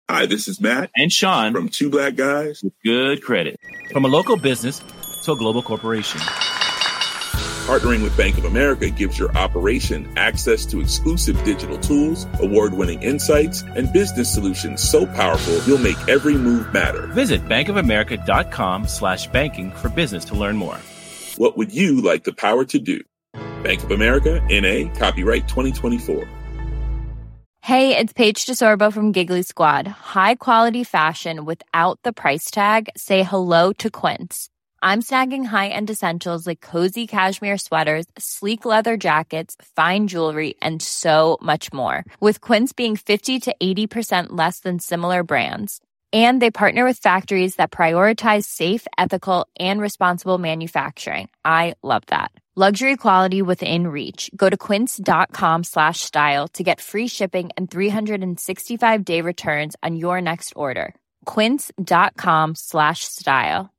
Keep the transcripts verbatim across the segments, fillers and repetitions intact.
Hi, this is Matt and Sean from Two Black Guys with Good Credit. From a local business to a global corporation. Partnering with Bank of America gives your operation access to exclusive digital tools, award-winning insights, and business solutions so powerful you'll make every move matter. Visit bankofamerica.com slash banking for business to learn more. What would you like the power to do? Bank of America, N A, copyright twenty twenty-four. Hey, it's Paige DeSorbo from Giggly Squad. High quality fashion without the price tag. Say hello to Quince. I'm snagging high-end essentials like cozy cashmere sweaters, sleek leather jackets, fine jewelry, and so much more. With Quince being fifty to eighty percent less than similar brands. And they partner with factories that prioritize safe, ethical, and responsible manufacturing. I love that. Luxury quality within reach. Go to quince.com slash style to get free shipping and three sixty-five day returns on your next order. Quince.com slash style.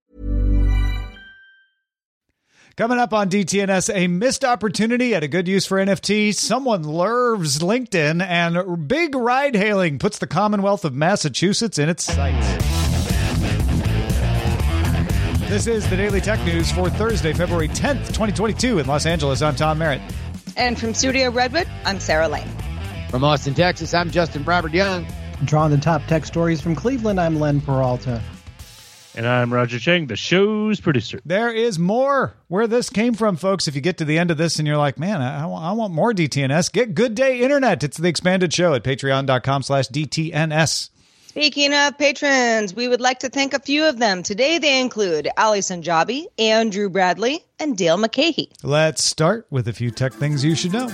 Coming up on D T N S, a missed opportunity at a good use for N F T. Someone lurves LinkedIn, and big ride hailing puts the Commonwealth of Massachusetts in its sights. This is the Daily Tech News for Thursday, February tenth, twenty twenty-two in Los Angeles. I'm Tom Merritt. And from Studio Redwood, I'm Sarah Lane. From Austin, Texas, I'm Justin Robert Young. Drawing the top tech stories from Cleveland, I'm Len Peralta. And I'm Roger Cheng, the show's producer. There is more where this came from, folks. If you get to the end of this and you're like, man, I, I want more D T N S, get Good Day Internet. It's the expanded show at patreon.com slash DTNS. Speaking of patrons, we would like to thank a few of them. Today they include Ali Sanjabi, Andrew Bradley, and Dale McCahey. Let's start with a few tech things you should know.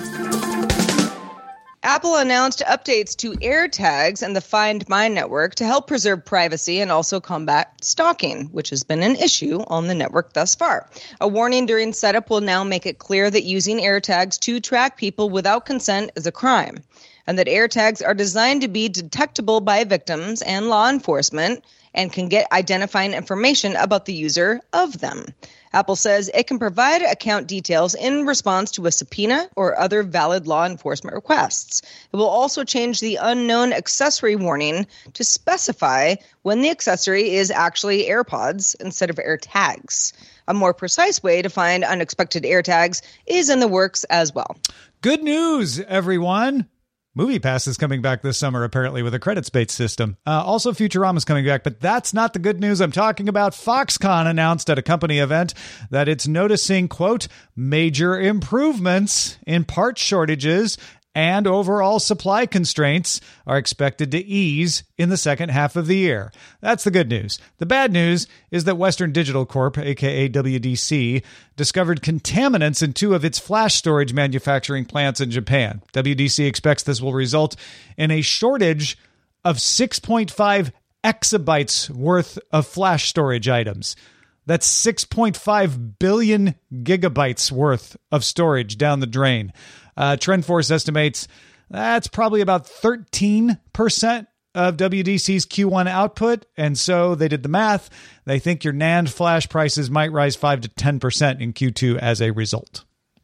Apple announced updates to AirTags and the Find My network to help preserve privacy and also combat stalking, which has been an issue on the network thus far. A warning during setup will now make it clear that using AirTags to track people without consent is a crime, and that AirTags are designed to be detectable by victims and law enforcement and can get identifying information about the user of them. Apple says it can provide account details in response to a subpoena or other valid law enforcement requests. It will also change the unknown accessory warning to specify when the accessory is actually AirPods instead of AirTags. A more precise way to find unexpected AirTags is in the works as well. Good news, everyone. MoviePass is coming back this summer, apparently, with a credits-based system. Uh, also, Futurama's coming back, but that's not the good news I'm talking about. Foxconn announced at a company event that it's noticing, quote, major improvements in part shortages and overall supply constraints are expected to ease in the second half of the year. That's the good news. The bad news is that Western Digital Corp, aka W D C, discovered contaminants in two of its flash storage manufacturing plants in Japan. W D C expects this will result in a shortage of six point five exabytes worth of flash storage items. That's six point five billion gigabytes worth of storage down the drain. Uh, TrendForce estimates that's probably about thirteen percent of W D C's Q one output. And so they did the math. They think your NAND flash prices might rise five to ten percent in Q two as a result.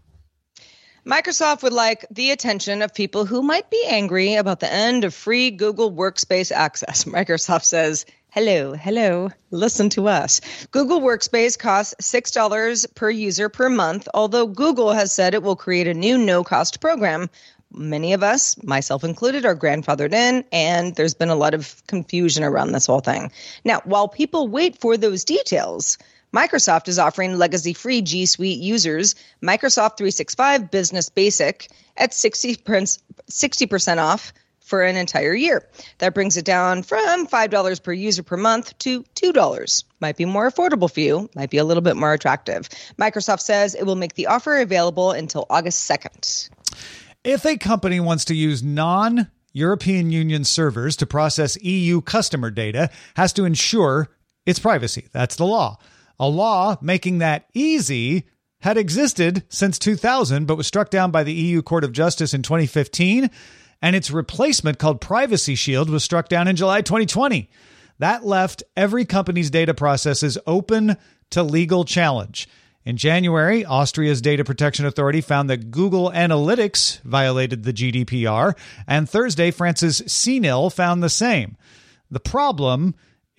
Microsoft would like the attention of people who might be angry about the end of free Google Workspace access. Microsoft says, hello, hello, listen to us. Google Workspace costs six dollars per user per month, although Google has said it will create a new no-cost program. Many of us, myself included, are grandfathered in, and there's been a lot of confusion around this whole thing. Now, while people wait for those details, Microsoft is offering legacy-free G Suite users Microsoft three sixty-five Business Basic at sixty percent off for an entire year. That brings it down from five dollars per user per month to two dollars. Might be more affordable for you, might be a little bit more attractive. Microsoft says it will make the offer available until August second. If a company wants to use non-European Union servers to process E U customer data, has to ensure its privacy. That's the law. A law making that easy had existed since two thousand, but was struck down by the E U Court of Justice in twenty fifteen, and its replacement, called Privacy Shield, was struck down in July twenty twenty. That left every company's data processes open to legal challenge. In January, Austria's Data Protection Authority found that Google Analytics violated the G D P R, and Thursday, France's C N I L found the same. The problem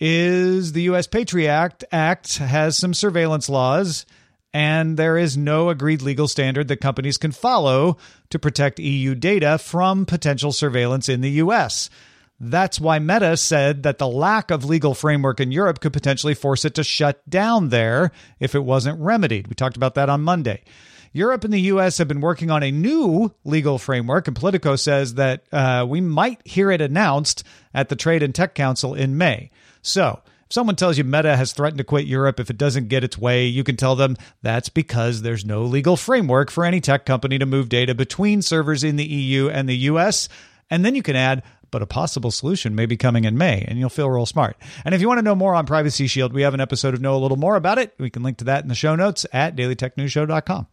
is the U S Patriot Act, Act has some surveillance laws, and there is no agreed legal standard that companies can follow to protect E U data from potential surveillance in the U S. That's why Meta said that the lack of legal framework in Europe could potentially force it to shut down there if it wasn't remedied. We talked about that on Monday. Europe and the U S have been working on a new legal framework, and Politico says that uh, we might hear it announced at the Trade and Tech Council in May. So if someone tells you Meta has threatened to quit Europe if it doesn't get its way, you can tell them that's because there's no legal framework for any tech company to move data between servers in the E U and the U S. And then you can add, but a possible solution may be coming in May, and you'll feel real smart. And if you want to know more on Privacy Shield, we have an episode of Know a Little More About It. We can link to that in the show notes at daily tech news show dot com.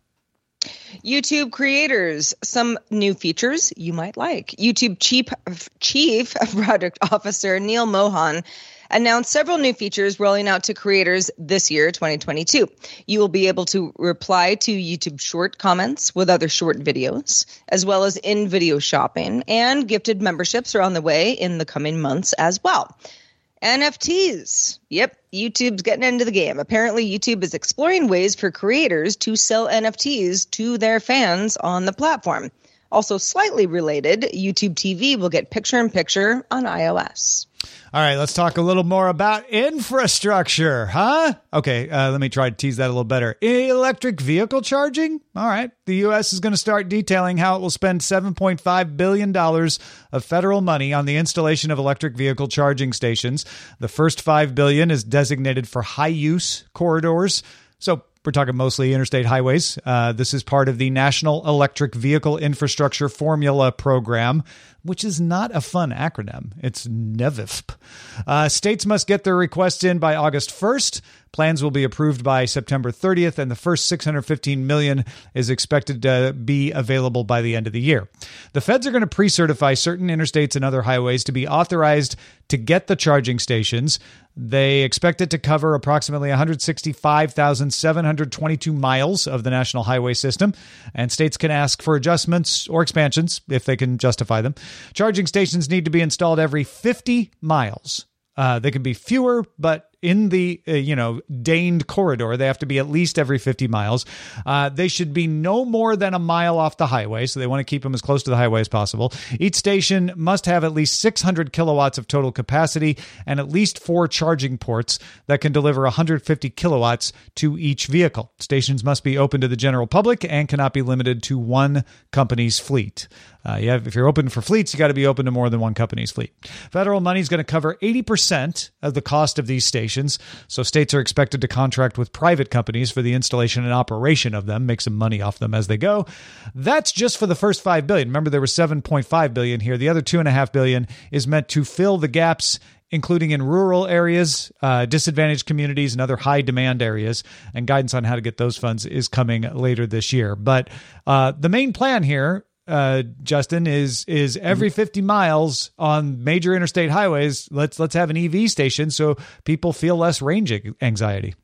YouTube creators, some new features you might like. YouTube Chief, Chief Product Officer Neil Mohan announced several new features rolling out to creators this year, twenty twenty-two. You will be able to reply to YouTube short comments with other short videos, as well as in-video shopping, and gifted memberships are on the way in the coming months as well. N F Ts. Yep, YouTube's getting into the game. Apparently, YouTube is exploring ways for creators to sell N F Ts to their fans on the platform. Also slightly related, YouTube T V will get picture-in-picture on iOS. All right, let's talk a little more about infrastructure, huh? Okay, uh, let me try to tease that a little better. Electric vehicle charging? All right, the U S is going to start detailing how it will spend seven point five billion dollars of federal money on the installation of electric vehicle charging stations. The first five billion dollars is designated for high-use corridors. So we're talking mostly interstate highways. Uh, this is part of the National Electric Vehicle Infrastructure Formula Program, which is not a fun acronym. It's N E V I F P. Uh, states must get their requests in by August first. Plans will be approved by September thirtieth, and the first six hundred fifteen million dollars is expected to be available by the end of the year. The feds are going to pre-certify certain interstates and other highways to be authorized to get the charging stations. They expect it to cover approximately one hundred sixty-five thousand seven hundred twenty-two miles of the national highway system, and states can ask for adjustments or expansions if they can justify them. Charging stations need to be installed every fifty miles. Uh, they can be fewer, but in the, uh, you know, deigned corridor, they have to be at least every fifty miles. Uh, they should be no more than a mile off the highway, so they want to keep them as close to the highway as possible. Each station must have at least six hundred kilowatts of total capacity and at least four charging ports that can deliver one hundred fifty kilowatts to each vehicle. Stations must be open to the general public and cannot be limited to one company's fleet. Uh, you have, if you're open for fleets, you got to be open to more than one company's fleet. Federal money is going to cover eighty percent of the cost of these stations. So states are expected to contract with private companies for the installation and operation of them, make some money off them as they go. That's just for the first five billion dollars. Remember, there was seven point five billion dollars here. The other two point five billion dollars is meant to fill the gaps, including in rural areas, uh, disadvantaged communities, and other high-demand areas. And guidance on how to get those funds is coming later this year. But uh, the main plan here, uh, Justin, is is every fifty miles on major interstate highways, let's let's have an E V station so people feel less range anxiety.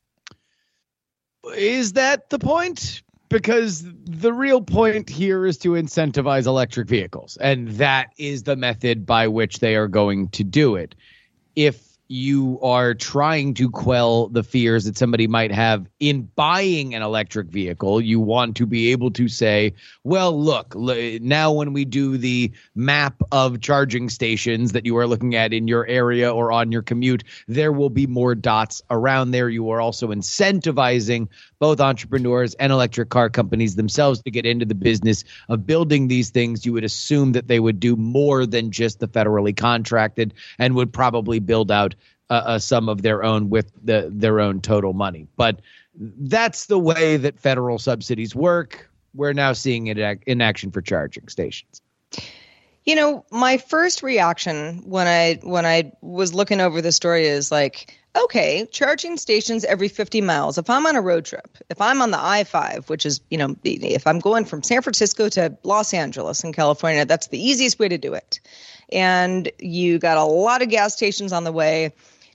Is that the point? Because the real point here is to incentivize electric vehicles, and that is the method by which they are going to do it. If you are trying to quell the fears that somebody might have in buying an electric vehicle, you want to be able to say, well, look, now when we do the map of charging stations that you are looking at in your area or on your commute, there will be more dots around there. You are also incentivizing both entrepreneurs and electric car companies themselves to get into the business of building these things. You would assume that they would do more than just the federally contracted and would probably build out uh, uh, some of their own with the, their own total money. But that's the way that federal subsidies work. We're now seeing it in action for charging stations. You know, my first reaction when I when I was looking over the story is like, okay, charging stations every fifty miles. If I'm on a road trip, if I'm on the I five, which is, you know, if I'm going from San Francisco to Los Angeles in California, that's the easiest way to do it. And you got a lot of gas stations on the way.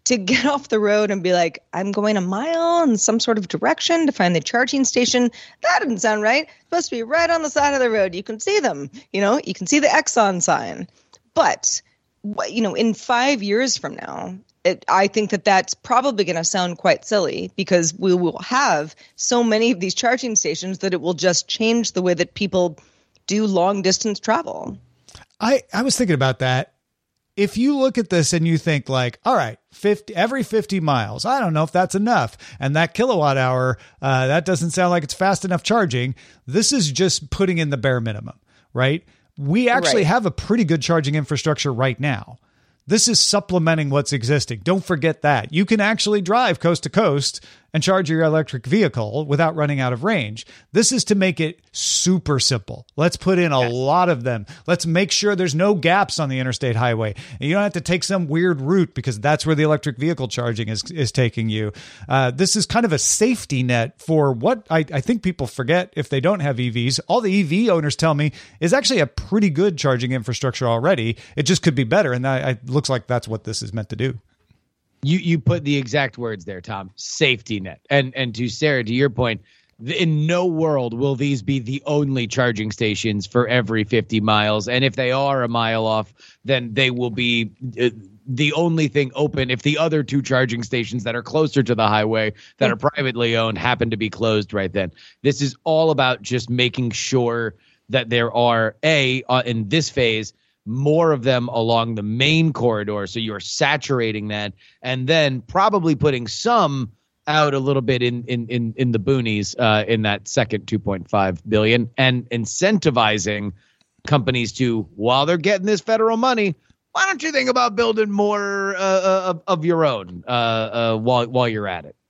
to get off the road and be like, I'm going a mile in some sort of direction to find the charging station. That doesn't sound right. It's supposed to be right on the side of the road. You can see them, you know, you can see the Exxon sign. But, you know, in five years from now, it, I think that that's probably going to sound quite silly because we will have so many of these charging stations that it will just change the way that people do long distance travel. I, I was thinking about that. If you look at this and you think like, all right, fifty every fifty miles, I don't know if that's enough. And that kilowatt hour, uh, that doesn't sound like it's fast enough charging. This is just putting in the bare minimum, right? We actually Right. have a pretty good charging infrastructure right now. This is supplementing what's existing. Don't forget that. You can actually drive coast to coast and charge your electric vehicle without running out of range. This is to make it super simple. Let's put in a Yes. lot of them. Let's make sure there's no gaps on the interstate highway. And you don't have to take some weird route because that's where the electric vehicle charging is, is taking you. Uh, this is kind of a safety net for what I, I think people forget if they don't have E Vs. All the E V owners tell me is actually a pretty good charging infrastructure already. It just could be better. And that it looks like that's what this is meant to do. You you put the exact words there, Tom. Safety net. And and to Sarah, to your point, th- in no world will these be the only charging stations for every fifty miles. And if they are a mile off, then they will be uh, the only thing open if the other two charging stations that are closer to the highway that are privately owned happen to be closed right then. This is all about just making sure that there are, A, uh, in this phase, more of them along the main corridor, so you're saturating that, and then probably putting some out a little bit in in in, in the boonies uh, in that second two point five billion, and incentivizing companies to, while they're getting this federal money, why don't you think about building more uh, of, of your own uh, uh, while while you're at it?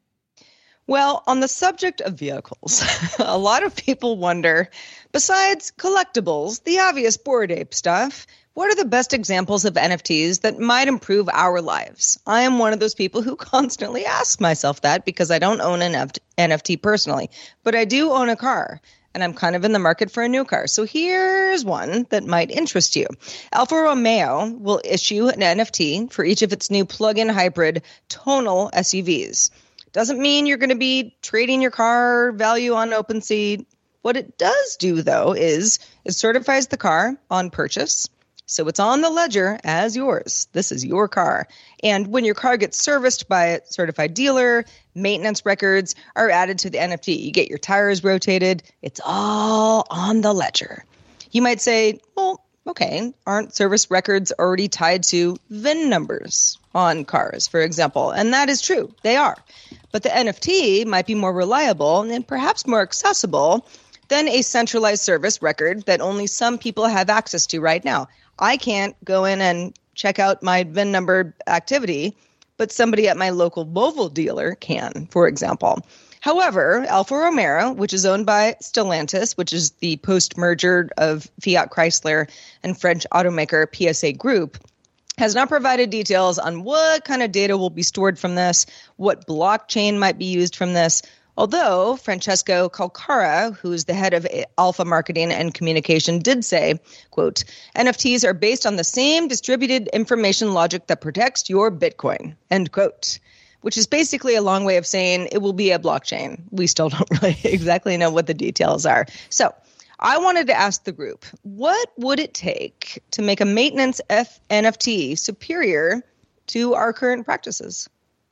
Well, on the subject of vehicles, a lot of people wonder, besides collectibles, the obvious Bored Ape stuff, what are the best examples of N F Ts that might improve our lives? I am one of those people who constantly ask myself that because I don't own an N F T personally, but I do own a car. And I'm kind of in the market for a new car. So here's one that might interest you. Alfa Romeo will issue an N F T for each of its new plug-in hybrid tonal S U Vs. Doesn't mean you're going to be trading your car value on OpenSea. What it does do, though, is it certifies the car on purchase. So it's on the ledger as yours. This is your car. And when your car gets serviced by a certified dealer, maintenance records are added to the N F T. You get your tires rotated. It's all on the ledger. You might say, well, okay, aren't service records already tied to V I N numbers on cars, for example? And that is true. They are. But the N F T might be more reliable and perhaps more accessible than a centralized service record that only some people have access to right now. I can't go in and check out my V I N number activity, but somebody at my local Volvo dealer can, for example. However, Alfa Romeo, which is owned by Stellantis, which is the post-merger of Fiat Chrysler and French automaker P S A Group, has not provided details on what kind of data will be stored from this, what blockchain might be used from this, although Francesco Calcara, who is the head of Alpha Marketing and Communication, did say, quote, N F Ts are based on the same distributed information logic that protects your Bitcoin, end quote, which is basically a long way of saying it will be a blockchain. We still don't really exactly know what the details are. So I wanted to ask the group, what would it take to make a maintenance F- N F T superior to our current practices?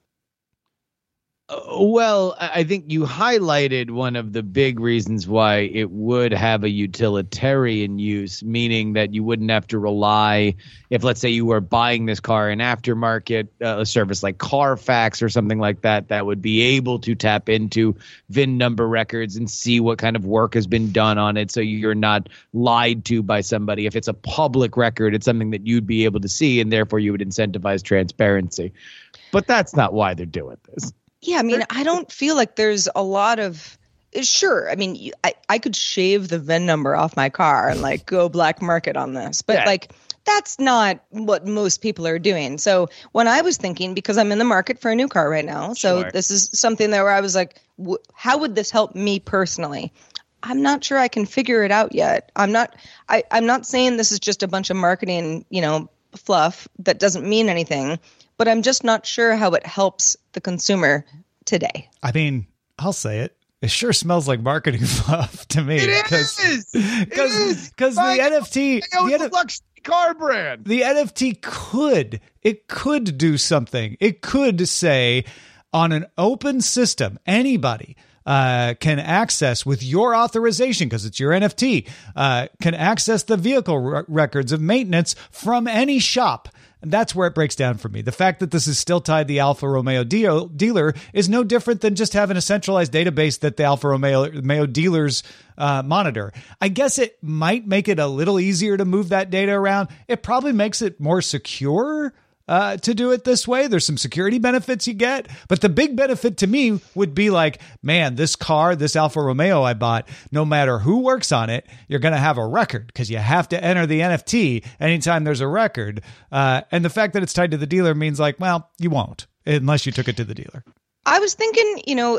Uh, well, I I think you highlighted one of the big reasons why it would have a utilitarian use, meaning that you wouldn't have to rely, if let's say you were buying this car in aftermarket, uh, a service like Carfax or something like that, that would be able to tap into V I N number records and see what kind of work has been done on it, so you're not lied to by somebody. If it's a public record, it's something that you'd be able to see, and therefore you would incentivize transparency. But that's not why they're doing this. Yeah, I mean, I don't feel like there's a lot of sure. I mean, you- I, I could shave the V I N number off my car and like go black market on this, but Yeah. like that's not what most people are doing. So when I was thinking, because I'm in the market for a new car right now, so Sure. this is something that where I was like, w- how would this help me personally? I'm not sure I can figure it out yet. I'm not. I, I'm not saying this is just a bunch of marketing, you know, fluff that doesn't mean anything. but I'm just not sure how it helps the consumer today. I mean, I'll say it. It sure smells like marketing fluff to me. It Cause, is. Because because the N F T, the, the luxury car brand. The N F T could it could do something. It could say on an open system, anybody uh, can access with your authorization because it's your N F T. Uh, can access the vehicle r- records of maintenance from any shop. And that's where it breaks down for me. The fact that this is still tied to the Alfa Romeo deal, dealer is no different than just having a centralized database that the Alfa Romeo, Romeo dealers uh, monitor. I guess it might make it a little easier to move that data around. It probably makes it more secure uh, to do it this way. There's some security benefits you get, but the big benefit to me would be like, man, this car, this Alfa Romeo I bought, no matter who works on it, you're going to have a record because you have to enter the N F T anytime there's a record. Uh, and the fact that it's tied to the dealer means like, well, you won't unless you took it to the dealer. I was thinking, you know,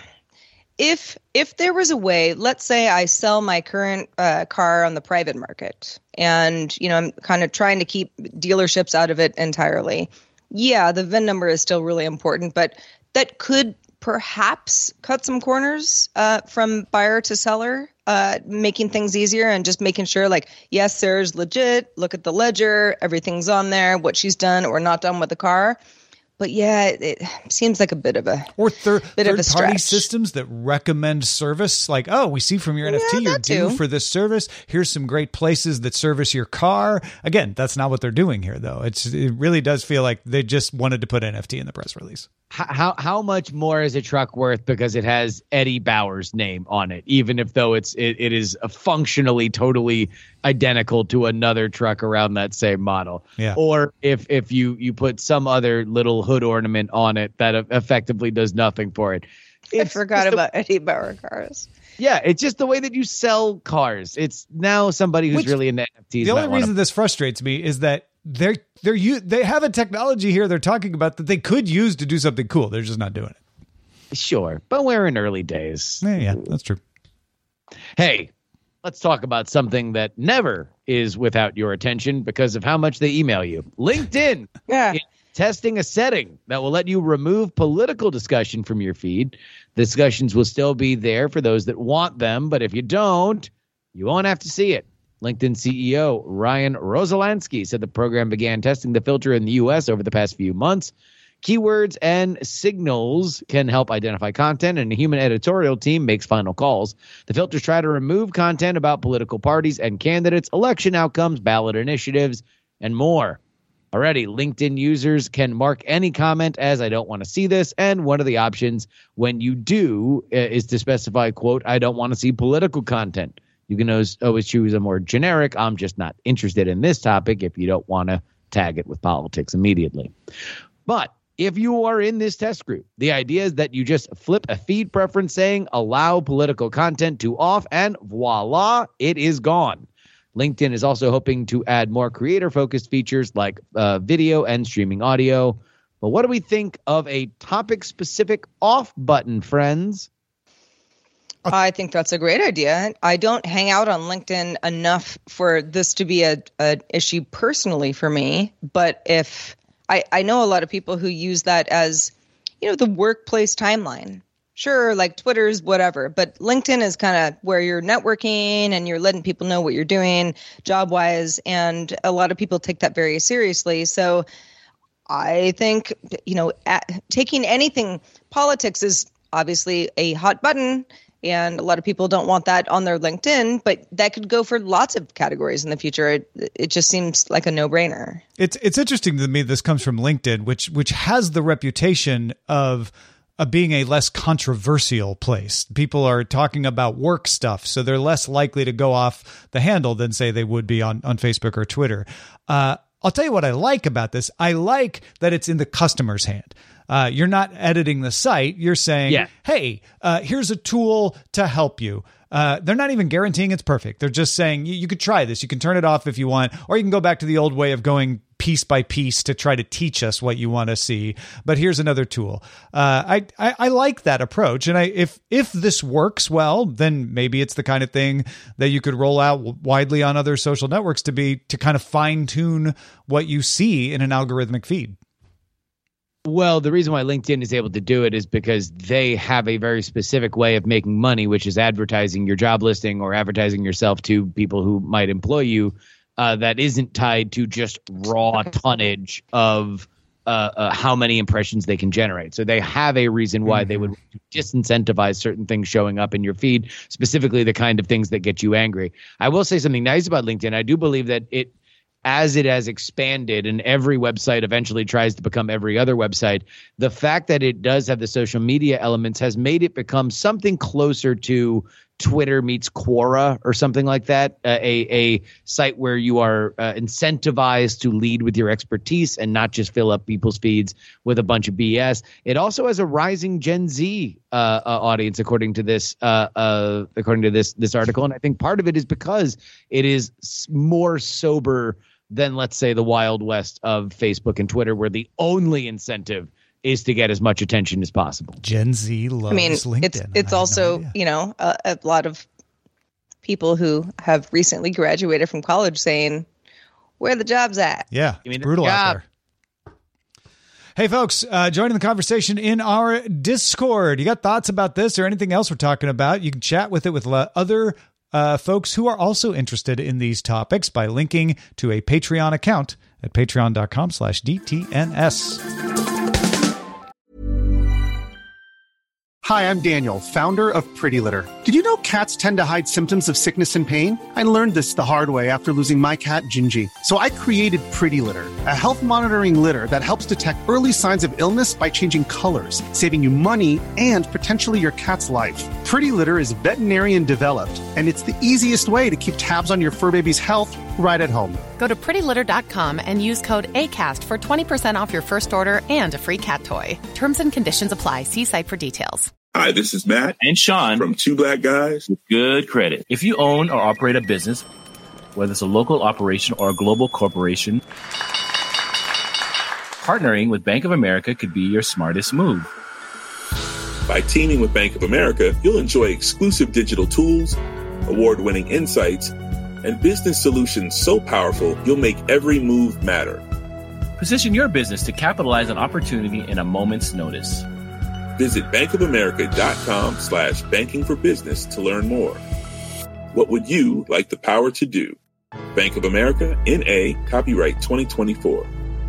if if there was a way, let's say I sell my current uh, car on the private market and, you know, I'm kind of trying to keep dealerships out of it entirely. Yeah, the V I N number is still really important, but that could perhaps cut some corners uh, from buyer to seller, uh, making things easier and just making sure like, yes, Sarah's legit. Look at the ledger. Everything's on there, what she's done or not done with the car. But yeah, it, it seems like a bit of a or thir- bit third of a party stretch. systems that recommend service. Like, oh, we see from your N F T Yeah, you're that due too. for this service. Here's some great places that service your car. Again, that's not what they're doing here, though. It's it really does feel like they just wanted to put N F T in the press release. How how much more is a truck worth because it has Eddie Bauer's name on it, even if though it's it, it is a functionally totally identical to another truck around that same model? Yeah. Or if if you you put some other little hood ornament on it that effectively does nothing for it. I It's forgot just about Eddie Bauer cars. Yeah, it's just the way that you sell cars. It's now somebody who's Which- really into N F Ts. The only might wanna- reason this frustrates me is that they're they're u- they have a technology here they're talking about that they could use to do something cool. They're just not doing it. Sure, but we're in early days. Yeah, yeah, that's true. Hey, let's talk about something that never is without your attention because of how much they email you. LinkedIn. Yeah. is testing a setting that will let you remove political discussion from your feed. Discussions will still be there for those that want them, but if you don't, you won't have to see it. LinkedIn C E O Ryan Rosalansky said the program began testing the filter in the U S over the past few months. Keywords and signals can help identify content, and a human editorial team makes final calls. The filters try to remove content about political parties and candidates, election outcomes, ballot initiatives, and more. Already, LinkedIn users can mark any comment as I don't want to see this, and one of the options when you do uh, is to specify, quote, I don't want to see political content. You can always, always choose a more generic, I'm just not interested in this topic if you don't want to tag it with politics immediately. But if you are in this test group, the idea is that you just flip a feed preference saying allow political content to off, and voila, it is gone. LinkedIn is also hoping to add more creator-focused features like uh, video and streaming audio. But what do we think of a topic-specific off button, friends? I think that's a great idea. I don't hang out on LinkedIn enough for this to be a, a issue personally for me. But if I, I know a lot of people who use that as, you know, the workplace timeline. Sure, like Twitter's whatever, but LinkedIn is kind of where you're networking and you're letting people know what you're doing job wise. And a lot of people take that very seriously. So I think, you know, at, taking anything, politics is obviously a hot button. And a lot of people don't want that on their LinkedIn, but that could go for lots of categories in the future. It, it just seems like a no-brainer. It's it's interesting to me this comes from LinkedIn, which which has the reputation of uh, being a less controversial place. People are talking about work stuff, so they're less likely to go off the handle than, say, they would be on, on Facebook or Twitter. Uh, I'll tell you what I like about this. I like that it's in the customer's hand. Uh, you're not editing the site. You're saying, Yeah. hey, uh, here's a tool to help you. Uh, they're not even guaranteeing it's perfect. They're just saying you, you could try this. You can turn it off if you want, or you can go back to the old way of going piece by piece to try to teach us what you want to see. But here's another tool. Uh, I, I I like that approach, and I if if this works well, then maybe it's the kind of thing that you could roll out widely on other social networks to be to kind of fine tune what you see in an algorithmic feed. Well, the reason why LinkedIn is able to do it is because they have a very specific way of making money, which is advertising your job listing or advertising yourself to people who might employ you. Uh, that isn't tied to just raw tonnage of uh, uh, how many impressions they can generate. So they have a reason why mm-hmm. they would disincentivize certain things showing up in your feed, specifically the kind of things that get you angry. I will say something nice about LinkedIn. I do believe that it, as it has expanded and every website eventually tries to become every other website, the fact that it does have the social media elements has made it become something closer to Twitter meets Quora or something like that, uh, a a site where you are uh, incentivized to lead with your expertise and not just fill up people's feeds with a bunch of B S. It also has a rising Gen Z uh, uh, audience, according to this uh, uh, according to this this article, and I think part of it is because it is more sober than, let's say, the Wild West of Facebook and Twitter, where the only incentive is to get as much attention as possible. Gen Z loves I mean, LinkedIn. it's it's also, no you know, a, a lot of people who have recently graduated from college saying, where are the jobs at? Yeah, it's brutal out there. Hey, folks, uh, joining the conversation in our Discord. You got thoughts about this or anything else we're talking about? You can chat with it with uh, other uh, folks who are also interested in these topics by linking to a Patreon account at patreon.com slash DTNS. Hi, I'm Daniel, founder of Pretty Litter. Did you know cats tend to hide symptoms of sickness and pain? I learned this the hard way after losing my cat, Gingy. So I created Pretty Litter, a health monitoring litter that helps detect early signs of illness by changing colors, saving you money and potentially your cat's life. Pretty Litter is veterinarian developed, and it's the easiest way to keep tabs on your fur baby's health right at home. Go to pretty litter dot com and use code ACAST for twenty percent off your first order and a free cat toy. Terms and conditions apply. See site for details. Hi, this is Matt and Sean from Two Black Guys with Good Credit. If you own or operate a business, whether it's a local operation or a global corporation, partnering with Bank of America could be your smartest move. By teaming with Bank of America, you'll enjoy exclusive digital tools, award-winning insights, and business solutions so powerful you'll make every move matter. Position your business to capitalize on opportunity in a moment's notice. Visit bankofamerica.com slash banking for business to learn more. What would you like the power to do? Bank of America, N A, copyright twenty twenty-four.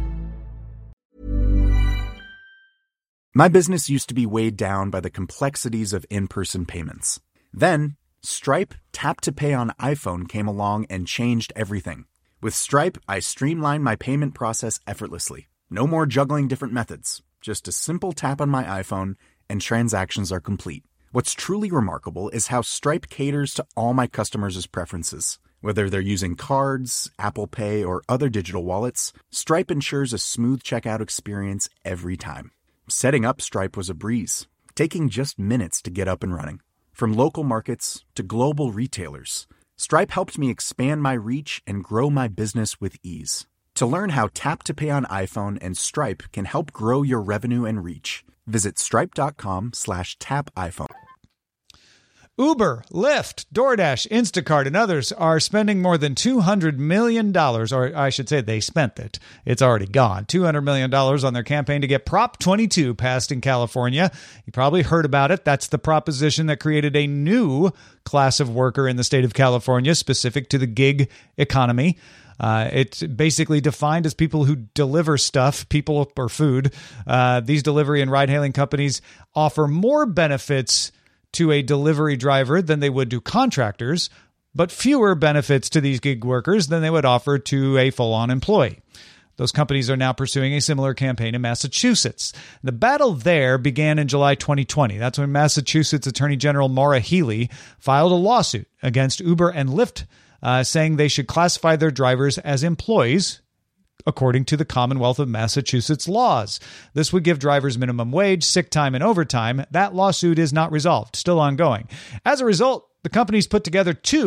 My business used to be weighed down by the complexities of in-person payments. Then, Stripe Tap to Pay on iPhone came along and changed everything. With Stripe, I streamlined my payment process effortlessly. No more juggling different methods. Just a simple tap on my iPhone and transactions are complete. What's truly remarkable is how Stripe caters to all my customers' preferences. Whether they're using cards, Apple Pay, or other digital wallets, Stripe ensures a smooth checkout experience every time. Setting up Stripe was a breeze, taking just minutes to get up and running. From local markets to global retailers, Stripe helped me expand my reach and grow my business with ease. To learn how Tap to Pay on iPhone and Stripe can help grow your revenue and reach, visit stripe.com slash tap iPhone. Uber, Lyft, DoorDash, Instacart, and others are spending more than two hundred million dollars, or I should say they spent it. It's already gone. two hundred million dollars on their campaign to get Prop twenty-two passed in California. You probably heard about it. That's the proposition that created a new class of worker in the state of California specific to the gig economy. Uh, it's basically defined as people who deliver stuff, people or food. Uh, these delivery and ride-hailing companies offer more benefits to a delivery driver than they would to contractors, but fewer benefits to these gig workers than they would offer to a full-on employee. Those companies are now pursuing a similar campaign in Massachusetts. The battle there began in July twenty twenty. That's when Massachusetts Attorney General Maura Healey filed a lawsuit against Uber and Lyft, uh, saying they should classify their drivers as employees according to the Commonwealth of Massachusetts laws. This would give drivers minimum wage, sick time, and overtime. That lawsuit is not resolved, still ongoing. As a result, the companies put together two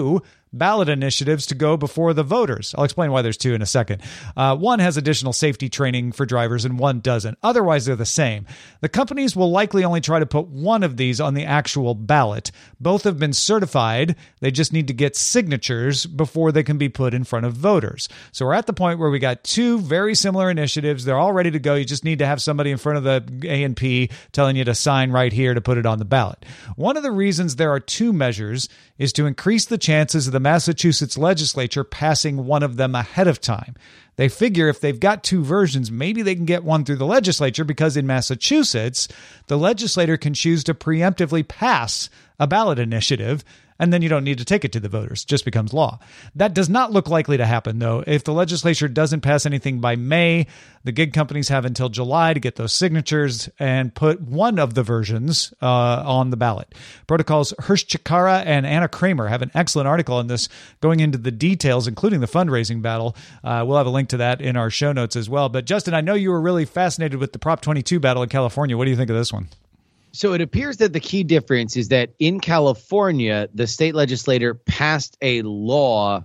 ballot initiatives to go before the voters. I'll explain why there's two in a second. Uh, one has additional safety training for drivers and one doesn't. Otherwise, they're the same. The companies will likely only try to put one of these on the actual ballot. Both have been certified. They just need to get signatures before they can be put in front of voters. So we're at the point where we got two very similar initiatives. They're all ready to go. You just need to have somebody in front of the A and P telling you to sign right here to put it on the ballot. One of the reasons there are two measures is to increase the chances of the Massachusetts legislature passing one of them ahead of time. They figure if they've got two versions, maybe they can get one through the legislature, because in Massachusetts, the legislator can choose to preemptively pass a ballot initiative, and then you don't need to take it to the voters. It just becomes law. That does not look likely to happen, though. If the legislature doesn't pass anything by May, the gig companies have until July to get those signatures and put one of the versions uh, on the ballot. Protocol's Hirsch Chikara and Anna Kramer have an excellent article on this going into the details, including the fundraising battle. Uh, we'll have a link to that in our show notes as well. But Justin, I know you were really fascinated with the Prop twenty-two battle in California. What do you think of this one? So it appears that the key difference is that in California, the state legislature passed a law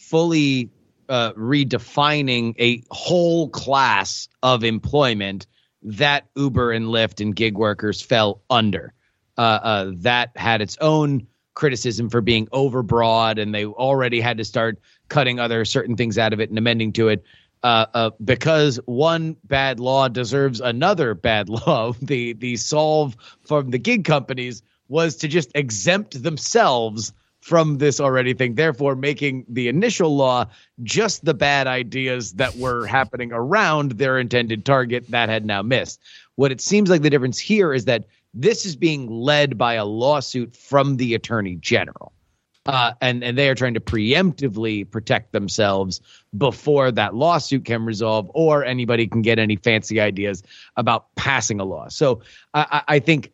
fully uh, redefining a whole class of employment that Uber and Lyft and gig workers fell under. Uh, uh, that had its own criticism for being overbroad, and they already had to start cutting other certain things out of it and amending to it. Uh, uh, because one bad law deserves another bad law. The the solve from the gig companies was to just exempt themselves from this already thing, therefore making the initial law just the bad ideas that were happening around their intended target that had now missed. What it seems like the difference here is that this is being led by a lawsuit from the Attorney General. Uh, and, and they are trying to preemptively protect themselves before that lawsuit can resolve or anybody can get any fancy ideas about passing a law. So I, I think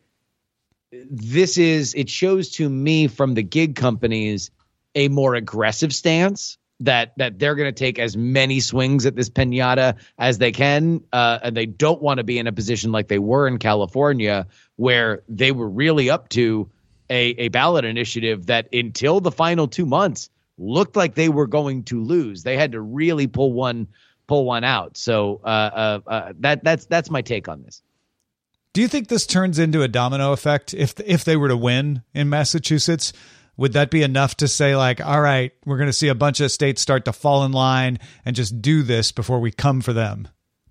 this is, it shows to me from the gig companies a more aggressive stance that that they're going to take as many swings at this piñata as they can. Uh, and they don't want to be in a position like they were in California, where they were really up to A, a ballot initiative that until the final two months looked like they were going to lose. They had to really pull one pull one out. So uh, uh, uh, that that's that's my take on this. Do you think this turns into a domino effect? If if they were to win in Massachusetts, would that be enough to say, like, all right, we're going to see a bunch of states start to fall in line and just do this before we come for them?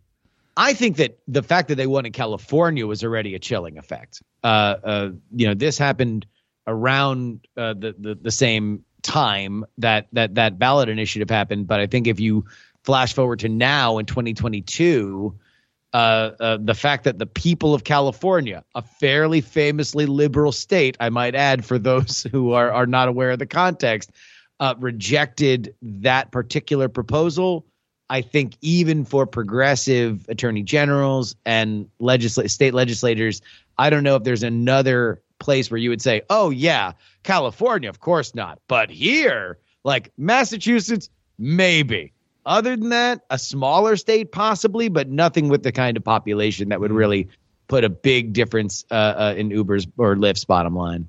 I think that the fact that they won in California was already a chilling effect. Uh, uh, you know, this happened around uh, the, the the same time that that that ballot initiative happened. But I think if you flash forward to now in twenty twenty-two, uh, uh, the fact that the people of California, a fairly famously liberal state, I might add, for those who are are not aware of the context, uh, rejected that particular proposal. I think even for progressive attorney generals and legisl- state legislators, I don't know if there's another place where you would say, oh, yeah, California, of course not. But here, like Massachusetts, maybe. Other than that, a smaller state possibly, but nothing with the kind of population that would really put a big difference uh, uh, in Uber's or Lyft's bottom line.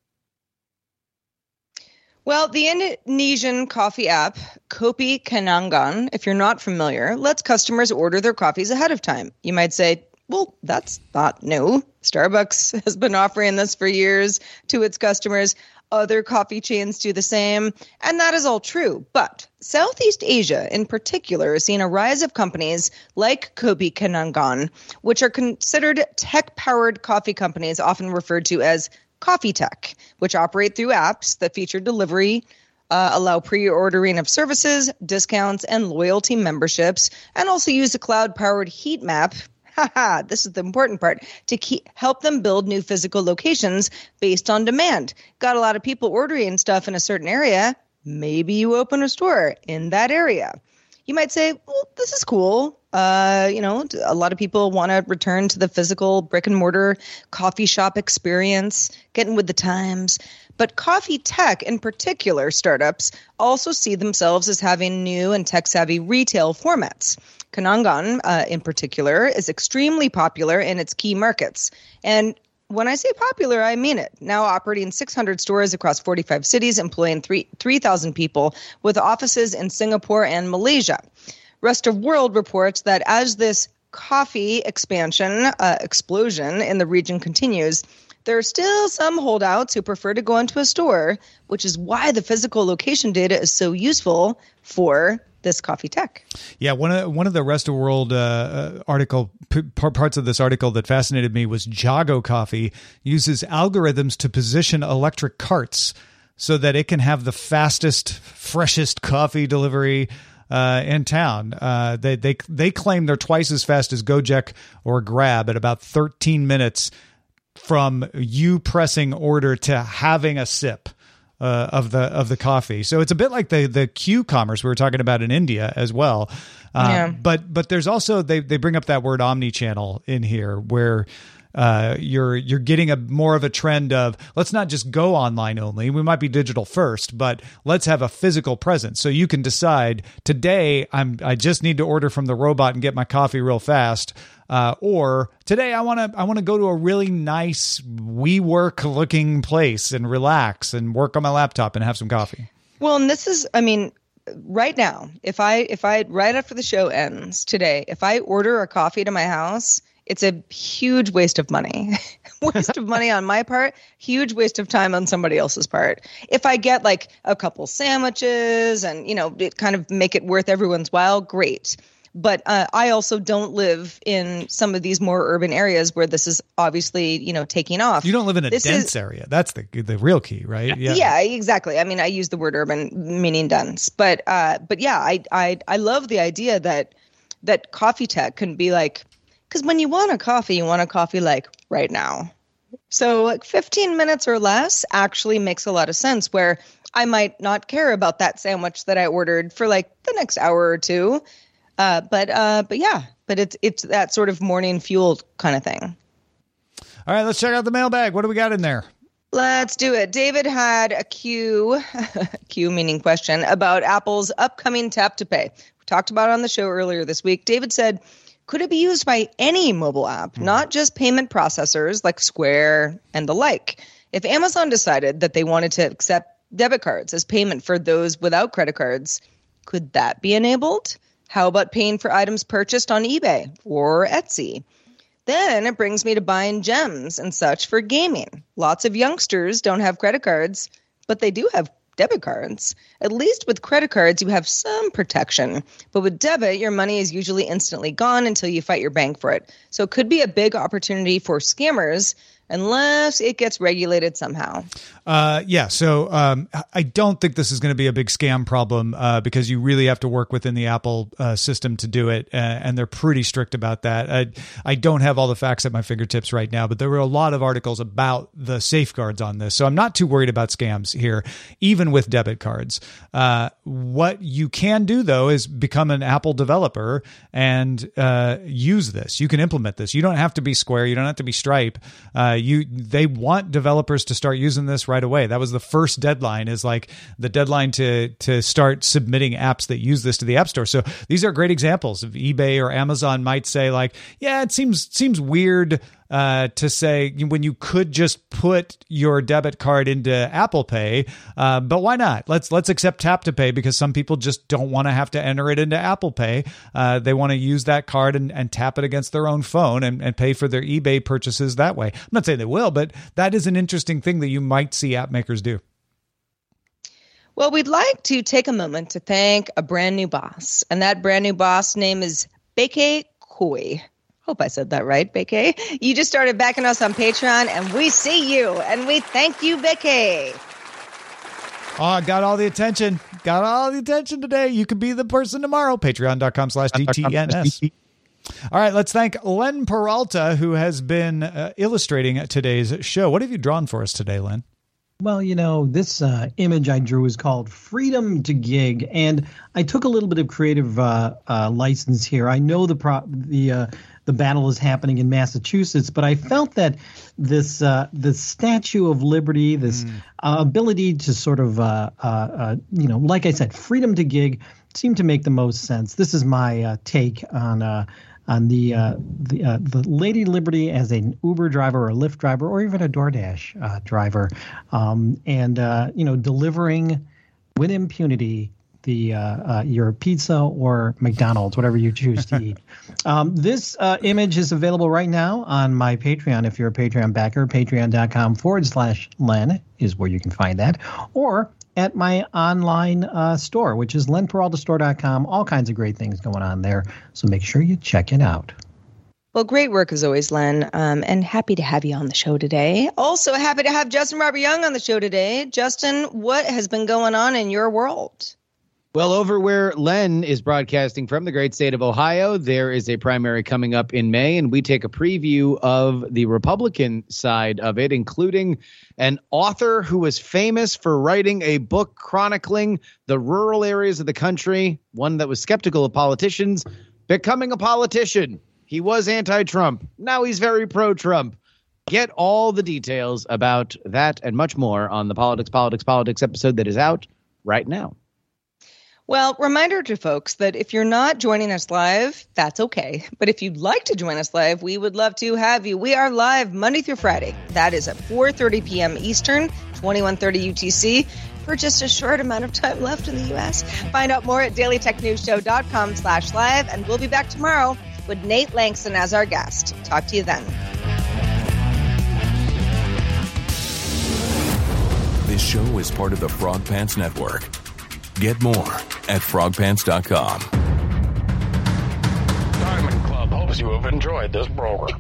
Well, the Indonesian coffee app Kopi Kenangan, if you're not familiar, lets customers order their coffees ahead of time. You might say, well, that's not new. Starbucks has been offering this for years to its customers. Other coffee chains do the same, and that is all true. But Southeast Asia in particular is seeing a rise of companies like Kopi Kenangan, which are considered tech-powered coffee companies, often referred to as coffee tech, which operate through apps that feature delivery, uh, allow pre-ordering of services, discounts, and loyalty memberships, and also use a cloud-powered heat map. Haha, this is the important part, to keep, help them build new physical locations based on demand. Got a lot of people ordering stuff in a certain area. Maybe you open a store in that area. You might say, well, this is cool. Uh, you know, a lot of people want to return to the physical brick and mortar coffee shop experience, getting with the times. But coffee tech in particular, startups also see themselves as having new and tech-savvy retail formats. Kenangan, uh, in particular, is extremely popular in its key markets. And when I say popular, I mean it. Now operating six hundred stores across forty-five cities, employing three 3,000 people with offices in Singapore and Malaysia. Rest of World reports that as this coffee expansion, uh, explosion in the region continues, there are still some holdouts who prefer to go into a store, which is why the physical location data is so useful for this coffee tech. Yeah, one of one of the Rest of World uh, article p- parts of this article that fascinated me was Jago Coffee uses algorithms to position electric carts so that it can have the fastest, freshest coffee delivery uh, in town. Uh, they they they claim they're twice as fast as Gojek or Grab at about thirteen minutes from you pressing order to having a sip uh, of the of the coffee. So it's a bit like the the Q-commerce we were talking about in India as well. Um, yeah. But but there's also they they bring up that word omni-channel in here where uh, you're you're getting a more of a trend of let's not just go online only. We might be digital first, but let's have a physical presence. So you can decide today I'm I just need to order from the robot and get my coffee real fast. Uh, or today I want to I want to go to a really nice WeWork looking place and relax and work on my laptop and have some coffee. Well, and this is, I mean, right now, if I if I right after the show ends today, if I order a coffee to my house, it's a huge waste of money. Waste of money on my part, huge waste of time on somebody else's part. If I get like a couple sandwiches and, you know, it kind of make it worth everyone's while, great. But uh, I also don't live in some of these more urban areas where this is obviously, you know, taking off. You don't live in a this dense is, area. That's the the real key, right? Yeah. yeah, exactly. I mean, I use the word urban meaning dense, but uh, but yeah, I I I love the idea that that coffee tech can be like, because when you want a coffee, you want a coffee like right now. So like fifteen minutes or less actually makes a lot of sense where I might not care about that sandwich that I ordered for like the next hour or two. Uh, but uh, but yeah, but it's it's that sort of morning fueled kind of thing. All right, let's check out the mailbag. What do we got in there? Let's do it. David had a Q, Q meaning question, about Apple's upcoming tap to pay. We talked about it on the show earlier this week. David said, could it be used by any mobile app, mm. not just payment processors like Square and the like? If Amazon decided that they wanted to accept debit cards as payment for those without credit cards, could that be enabled? How about paying for items purchased on eBay or Etsy? Then it brings me to buying gems and such for gaming. Lots of youngsters don't have credit cards, but they do have debit cards. At least with credit cards, you have some protection. But with debit, your money is usually instantly gone until you fight your bank for it. So it could be a big opportunity for scammers unless it gets regulated somehow. Uh, yeah, so um, I don't think this is going to be a big scam problem uh, because you really have to work within the Apple uh, system to do it, uh, and they're pretty strict about that. I, I don't have all the facts at my fingertips right now, but there were a lot of articles about the safeguards on this, so I'm not too worried about scams here, even with debit cards. Uh, what you can do, though, is become an Apple developer and uh, use this. You can implement this. You don't have to be Square. You don't have to be Stripe. Uh, you they want developers to start using this right away. That was the first deadline, is like the deadline to to start submitting apps that use this to the App Store. So these are great examples of eBay or Amazon might say like, yeah, it seems seems weird uh, to say when you could just put your debit card into Apple Pay, uh, but why not? Let's let's accept Tap to Pay because some people just don't want to have to enter it into Apple Pay. Uh, they want to use that card and, and tap it against their own phone and, and pay for their eBay purchases that way. I'm not saying they will, but that is an interesting thing that you might see app makers do. Well, we'd like to take a moment to thank a brand new boss, and that brand new boss name is Beke Koi. Hope I said that right, Beke. You just started backing us on Patreon, and we see you, and we thank you, Beke. Oh, I got all the attention. Got all the attention today. You could be the person tomorrow. Patreon.com slash DTNS. All right, let's thank Len Peralta, who has been uh, illustrating today's show. What have you drawn for us today, Len? Well, you know, this uh, image I drew is called Freedom to Gig, and I took a little bit of creative uh, uh, license here. I know the pro- the uh, the battle is happening in Massachusetts, but I felt that this uh, the Statue of Liberty, this mm. uh, ability to sort of, uh, uh, uh, you know, like I said, freedom to gig seemed to make the most sense. This is my uh, take on uh, on the uh, the uh, the Lady Liberty as an Uber driver or a Lyft driver or even a DoorDash uh, driver, um, and uh, you know delivering with impunity the uh, uh, your pizza or McDonald's, whatever you choose to eat. Um, this uh, image is available right now on my Patreon. If you're a Patreon backer, patreon.com forward slash Len is where you can find that, or at my online uh, store, which is len peralta store dot com. All kinds of great things going on there, so make sure you check it out. Well, great work as always, Len, um, and happy to have you on the show today. Also happy to have Justin Robert Young on the show today. Justin, what has been going on in your world? Well, over where Len is broadcasting from, the great state of Ohio, there is a primary coming up in May, and we take a preview of the Republican side of it, including an author who was famous for writing a book chronicling the rural areas of the country, one that was skeptical of politicians, becoming a politician. He was anti-Trump. Now he's very pro-Trump. Get all the details about that and much more on the Politics, Politics, Politics episode that is out right now. Well, reminder to folks that if you're not joining us live, that's okay. But if you'd like to join us live, we would love to have you. We are live Monday through Friday. That is at four thirty p.m. Eastern, twenty-one thirty U T C, for just a short amount of time left in the U S. Find out more at dailytechnewsshow.com slash live, and we'll be back tomorrow with Nate Langston as our guest. Talk to you then. This show is part of the Frog Pants Network. Get more at frog pants dot com. Diamond Club hopes you have enjoyed this program.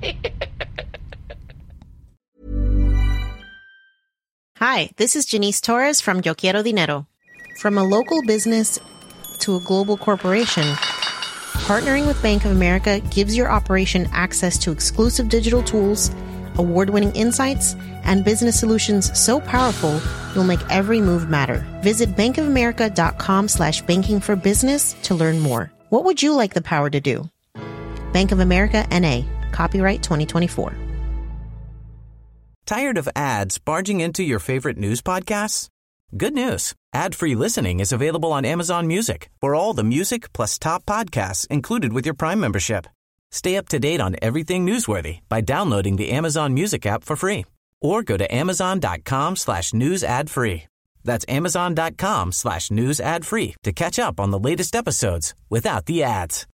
Hi, this is Janice Torres from Yo Quiero Dinero. From a local business to a global corporation, partnering with Bank of America gives your operation access to exclusive digital tools, award-winning insights, and business solutions so powerful you'll make every move matter. Visit bankofamerica.com slash banking for business to learn more. What would you like the power to do? Bank of America, N A. Copyright twenty twenty-four. Tired of ads barging into your favorite news podcasts? Good news. Ad-free listening is available on Amazon Music for all the music plus top podcasts included with your Prime membership. Stay up to date on everything newsworthy by downloading the Amazon Music app for free or go to amazon.com slash news ad free. That's amazon.com slash news ad free to catch up on the latest episodes without the ads.